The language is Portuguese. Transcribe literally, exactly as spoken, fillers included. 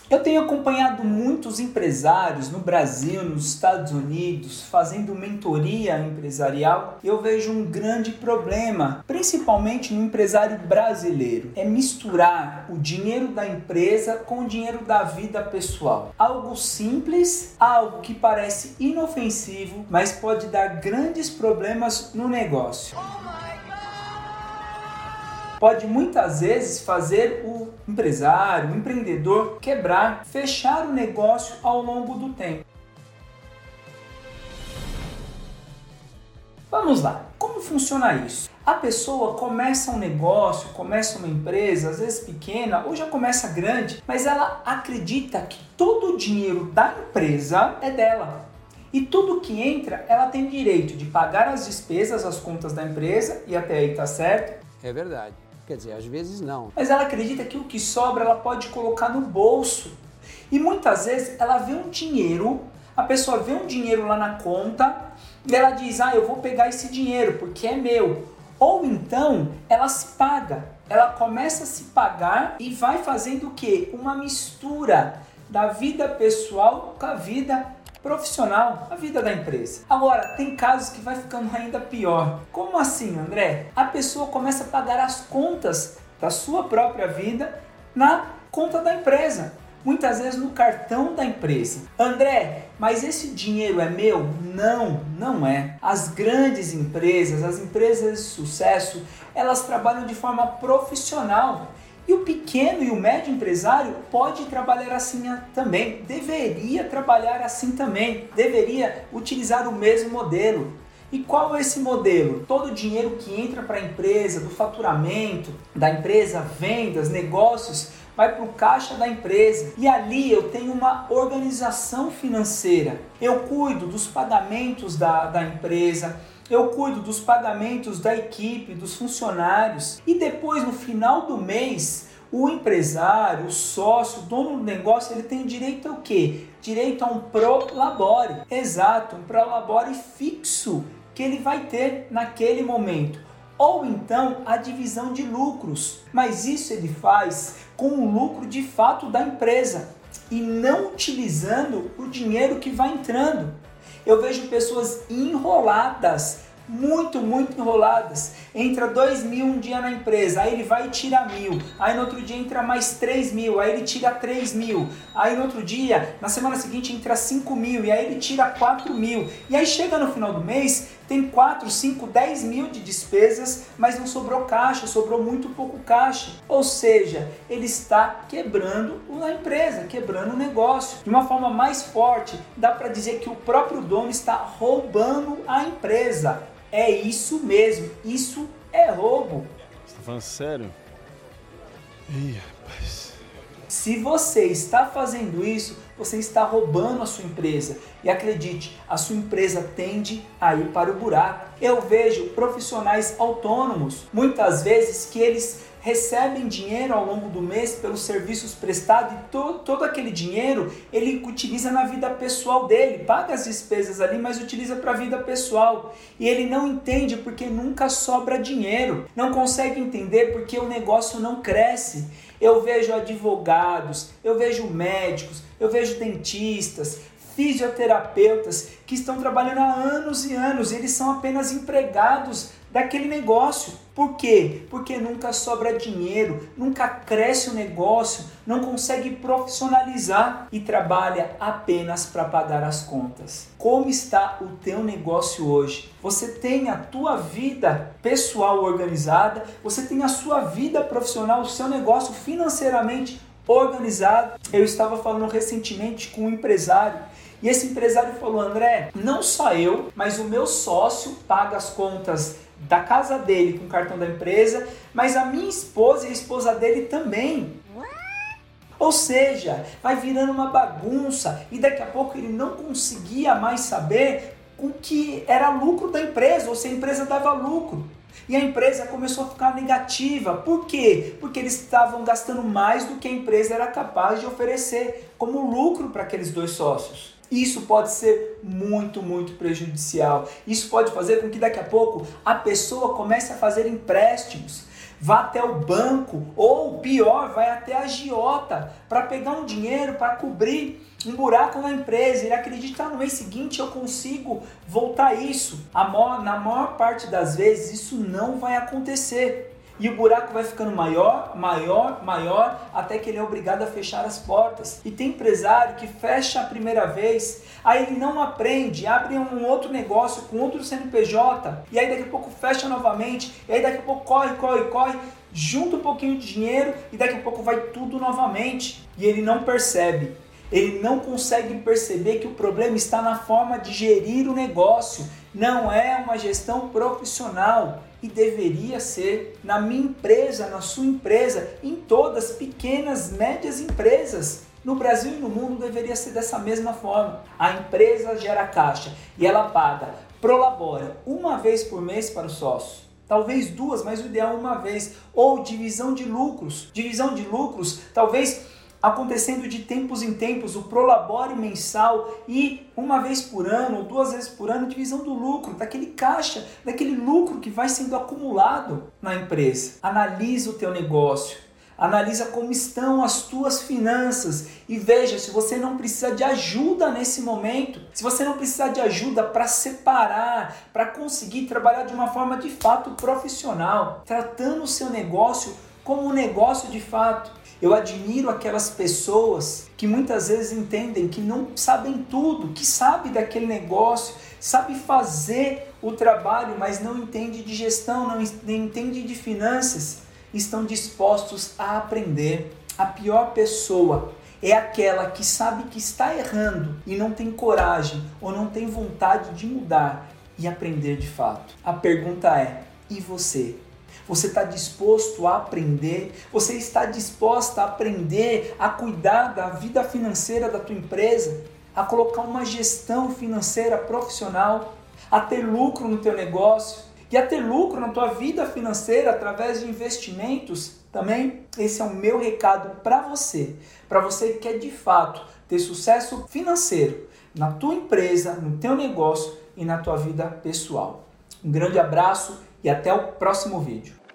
Eu tenho acompanhado muitos empresários no Brasil, nos Estados Unidos, fazendo mentoria empresarial. Eu vejo um grande problema, principalmente no empresário brasileiro, é misturar o dinheiro da empresa com o dinheiro da vida pessoal. Algo simples, algo que parece inofensivo, mas pode dar grandes problemas no negócio. Pode muitas vezes fazer o empresário, o empreendedor quebrar, fechar o negócio ao longo do tempo. Vamos lá, como funciona isso? A pessoa começa um negócio, começa uma empresa, às vezes pequena ou já começa grande, mas ela acredita que todo o dinheiro da empresa é dela. E tudo que entra, ela tem direito de pagar as despesas, as contas da empresa, e até aí tá certo. É verdade. Quer dizer, às vezes não. Mas ela acredita que o que sobra ela pode colocar no bolso. E muitas vezes ela vê um dinheiro, a pessoa vê um dinheiro lá na conta e ela diz, ah, eu vou pegar esse dinheiro porque é meu. Ou então ela se paga, ela começa a se pagar e vai fazendo o quê? Uma mistura da vida pessoal com a vida profissional, a vida da empresa. Agora, tem casos que vai ficando ainda pior. Como assim, André? A pessoa começa a pagar as contas da sua própria vida na conta da empresa. Muitas vezes no cartão da empresa. André, mas esse dinheiro é meu? Não, não é. As grandes empresas, as empresas de sucesso, elas trabalham de forma profissional. E o pequeno e o médio empresário pode trabalhar assim também, deveria trabalhar assim também, deveria utilizar o mesmo modelo. E qual é esse modelo? Todo o dinheiro que entra para a empresa, do faturamento da empresa, vendas, negócios, vai para o caixa da empresa. E ali eu tenho uma organização financeira. Eu cuido dos pagamentos da, da empresa, eu cuido dos pagamentos da equipe, dos funcionários. E depois, no final do mês, o empresário, o sócio, o dono do negócio, ele tem direito ao quê? Direito a um prolabore. Exato, um prolabore fixo que ele vai ter naquele momento. Ou então a divisão de lucros. Mas isso ele faz com o lucro de fato da empresa e não utilizando o dinheiro que vai entrando. Eu vejo pessoas enroladas, muito, muito enroladas. Entra dois mil um dia na empresa, aí ele vai e tira mil. Aí no outro dia entra mais três mil, aí ele tira três mil. Aí no outro dia, na semana seguinte, entra cinco mil e aí ele tira quatro mil. E aí chega no final do mês, tem quatro, cinco, dez mil de despesas, mas não sobrou caixa, sobrou muito pouco caixa. Ou seja, ele está quebrando a empresa, quebrando o negócio. De uma forma mais forte, dá para dizer que o próprio dono está roubando a empresa. É isso mesmo, isso é roubo. Você está falando sério? Ih, rapaz. Se você está fazendo isso, você está roubando a sua empresa. E acredite, a sua empresa tende a ir para o buraco. Eu vejo profissionais autônomos, muitas vezes que eles recebem dinheiro ao longo do mês pelos serviços prestados e to- todo aquele dinheiro ele utiliza na vida pessoal dele, paga as despesas ali, mas utiliza para a vida pessoal. E ele não entende porque nunca sobra dinheiro, não consegue entender porque o negócio não cresce. Eu vejo advogados, eu vejo médicos, eu vejo dentistas, fisioterapeutas que estão trabalhando há anos e anos, eles são apenas empregados daquele negócio. Por quê? Porque nunca sobra dinheiro, nunca cresce o negócio, não consegue profissionalizar e trabalha apenas para pagar as contas. Como está o teu negócio hoje? Você tem a tua vida pessoal organizada, você tem a sua vida profissional, o seu negócio financeiramente organizado. Eu estava falando recentemente com um empresário e esse empresário falou: André, não só eu, mas o meu sócio paga as contas da casa dele com o cartão da empresa, mas a minha esposa e a esposa dele também. Ou seja, vai virando uma bagunça e daqui a pouco ele não conseguia mais saber o que era lucro da empresa ou se a empresa dava lucro. E a empresa começou a ficar negativa. Por quê? Porque eles estavam gastando mais do que a empresa era capaz de oferecer como lucro para aqueles dois sócios. Isso pode ser muito, muito prejudicial. Isso pode fazer com que daqui a pouco a pessoa comece a fazer empréstimos. vá até o banco ou pior, vai até a agiota para pegar um dinheiro para cobrir um buraco na empresa. Ele acredita no mês seguinte eu consigo voltar isso. A maior, na maior parte das vezes isso não vai acontecer. E o buraco vai ficando maior, maior, maior, até que ele é obrigado a fechar as portas. E tem empresário que fecha a primeira vez, aí ele não aprende, abre um outro negócio com outro C N P J, e aí daqui a pouco fecha novamente, e aí daqui a pouco corre, corre, corre, junta um pouquinho de dinheiro e daqui a pouco vai tudo novamente. E ele não percebe. Ele não consegue perceber que o problema está na forma de gerir o negócio. Não é uma gestão profissional e deveria ser na minha empresa, na sua empresa, em todas as pequenas, médias empresas. No Brasil e no mundo deveria ser dessa mesma forma. A empresa gera caixa e ela paga, prolabora uma vez por mês para o sócio. Talvez duas, mas o ideal é uma vez. Ou divisão de lucros. Divisão de lucros, talvez acontecendo de tempos em tempos, o prolabore mensal e uma vez por ano ou duas vezes por ano, divisão do lucro, daquele caixa, daquele lucro que vai sendo acumulado na empresa. Analisa o teu negócio, analisa como estão as tuas finanças e veja se você não precisa de ajuda nesse momento, se você não precisa de ajuda para separar, para conseguir trabalhar de uma forma de fato profissional, tratando o seu negócio como um negócio de fato. Eu admiro aquelas pessoas que muitas vezes entendem que não sabem tudo, que sabem daquele negócio, sabem fazer o trabalho, mas não entendem de gestão, não entendem de finanças, estão dispostos a aprender. A pior pessoa é aquela que sabe que está errando e não tem coragem ou não tem vontade de mudar e aprender de fato. A pergunta é, e você? Você está disposto a aprender? Você está disposta a aprender a cuidar da vida financeira da tua empresa? A colocar uma gestão financeira profissional? A ter lucro no teu negócio? E a ter lucro na tua vida financeira através de investimentos também? Esse é o meu recado para você. Para você que quer de fato ter sucesso financeiro na tua empresa, no teu negócio e na tua vida pessoal. Um grande abraço e até o próximo vídeo.